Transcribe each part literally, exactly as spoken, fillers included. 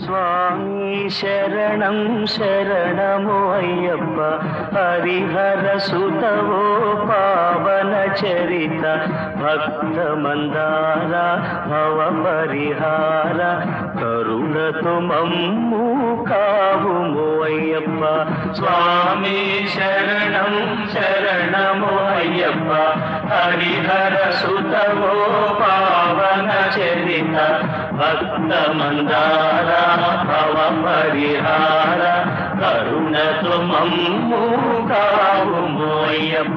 స్వామి శరణం శరణమో అయ్యప్ప హరిహర సుతవో పావన చరిత భక్త మందార భవ పరిహార కరుణతో మమ్ము కావుమో అయ్యప్ప. స్వామి శరణం శరణమో అయ్యప్ప హరిహర సుతవో పావన చరిత భక్త మందార భవ పరిహార కరుణతో మమ్ము కావుమో అయ్యప్ప.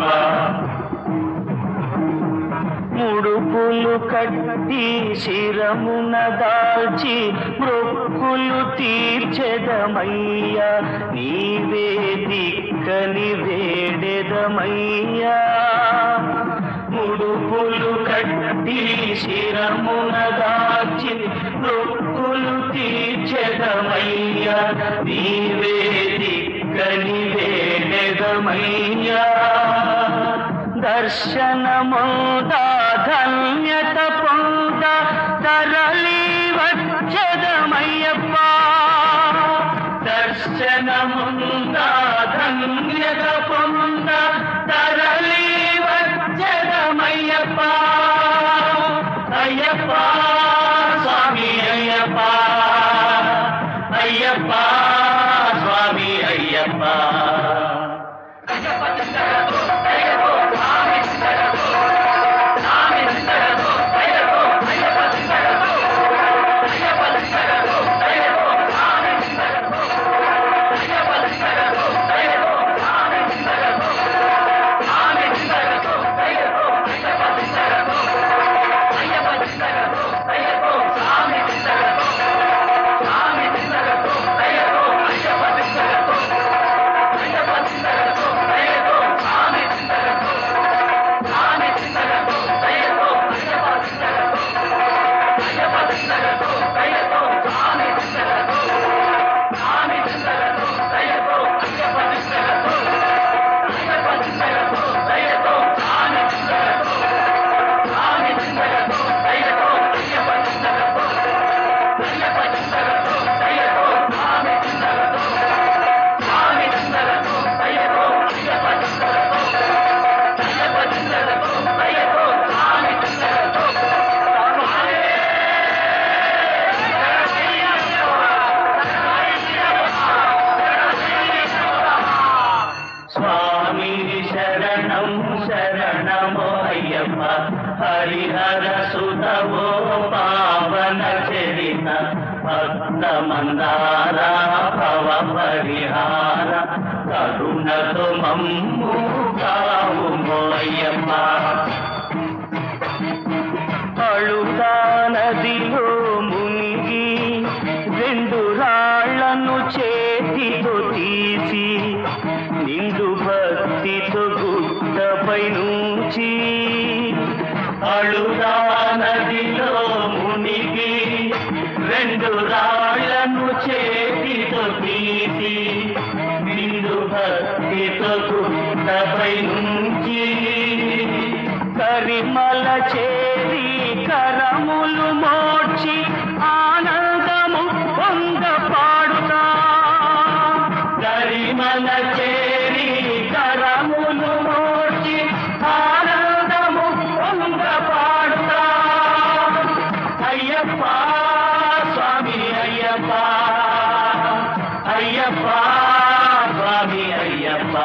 ముడుపులు కట్టి శిరమున దాల్చి మృక్కులు తీర్చెదమయ్యా నీవే దిక్కని వేడెదమయ్యా. ముడుపులు కట్టి శిరమున దాల్చి మృక్కులు తీర్చెదమయ్యా నీవే దిక్కని వేడెదమయ్యా. దర్శనముందా ధన్యత పొంద తరలి వచ్చదమయ్యప్ప. దర్శనముందా ధన్యత పొంద తరలి వచ్చదమయ్యప్ప. అయ్యప్ప స్వామి అయ్యప్ప అయ్యప్ప స్వామి అయ్యప్ప. స్వామి శరణం శరణమో అయ్యప్ప హరిహర సుతవో పావన చరిత భక్త మందార భవ పరిహార కరుణతో మమ్ము కావుమో అయ్యప్ప. అళుతా నదిలో మునిగి రెండు రాళ్లను చేతితో తీసి నిండు భక్తితో గుట్టపై నుంచి. అళుతా నదిలో మునిగి రెండు రాళ్లను చేతితో తీసి నిండు భక్తితో గుట్టపై నుంచి. కరిమల చేరి కరములు మోడ్చి ఆనందము పొంద పాడుతా. కరిమల చేరి కరములు మోడ్చి ఆనందము పొంద పాడుతా. అయ్యప్ప స్వామి అయ్యప్ప అయ్యప్ప స్వామి అయ్యప్ప.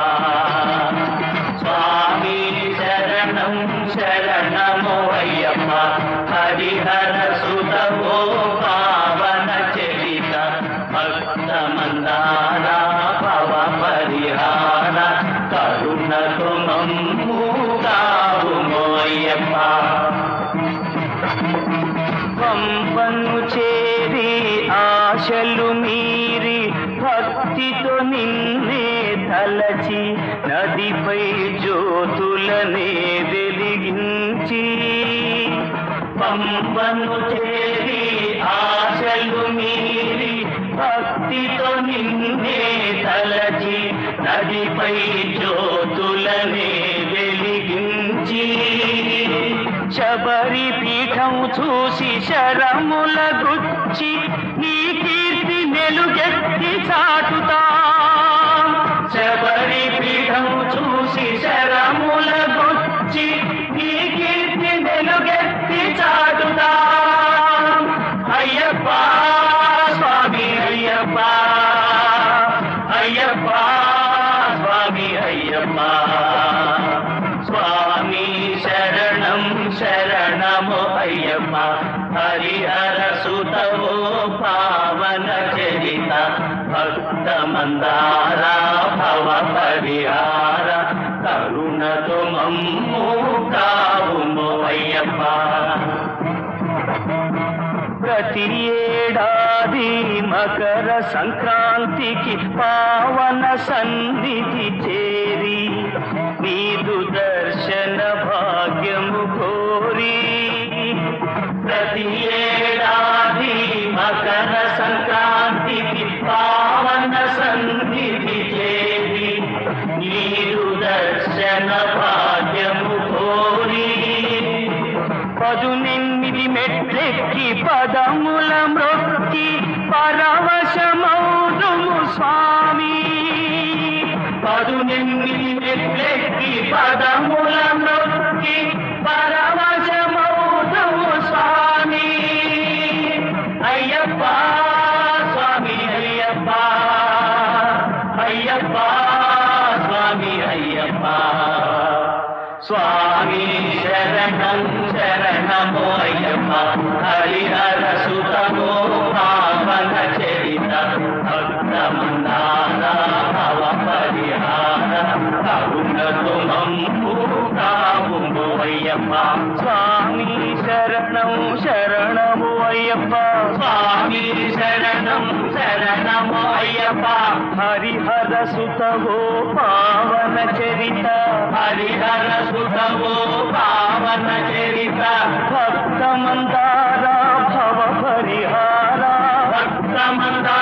స్వామి శరణం శరణమో అయ్యప్ప హరిహర సుతవో పావన చరిత భక్త మందార భవ పరిహార కరుణతో మమ్ము కావుమో అయ్యప్ప. పంపను చేరి ఆశలు మీరి భక్తితో నిన్నే తలచి నదిపై జ్యోతులనే వెలిగించి. పంపను చేరి ఆశలు మీరి భక్తితో నిన్నే తలచి నదిపై జ్యోతులనే వెలిగించి. శబరి పీఠం చూసి శరముల గుచ్చి నీ కీర్తి వెలుగెత్తి చాటుతా శబరి పీఠం చూసి శరముల గొచ్చి నీ కీర్తి వెలుగెత్తి చాటుతా అయ్యప్ప స్వామి అయ్యప్ప అయ్యప్ప స్వామి అయ్యప్ప స్వామి శరణం శరణము అయ్యప్ప హరిహర సుతవో పావన చరిత భక్త మందార భవ పరిహార కరుణతో మమ్ము కావుము అయ్యప్ప ప్రతి ఏడాది మకర సంక్రాంతికి పావన సన్నిధి చేరి నీదు దర్శన భాగ్యము కోరి ప్రతి ఏడాది మకర సంక్రాంతికి పావన సన్నిధి చేరి నీదు దర్శన భాగ్యము కోరి పదునెనిమిది మెట్లెక్కి పదముల మ్రొక్కి పరవశమౌదుము స్వామి పదునెనిమిది మెట్లెక్కి పదముల మ్రొక్కి పరవశమౌదుము స్వామి అయ్యప్ప స్వామి అయ్యప్ప అయ్యప్ప స్వామి అయ్యప్ప స్వామి శరణం శరణమో అయ్యప్ప హరిహర సుతమో పావన చరిత భక్త మందార భవ పరిహార కరుణతో మమ్ము కావుము అయ్యప్ప స్వామి శరణం శరణము అయ్యప్ప స్వామి శరణం శరణము అయ్యప్ప హరిహర సుతవో పావన చరిత హరిహర సుతవో పావన చరిత భక్త మందార భవ పరిహార భక్త మందార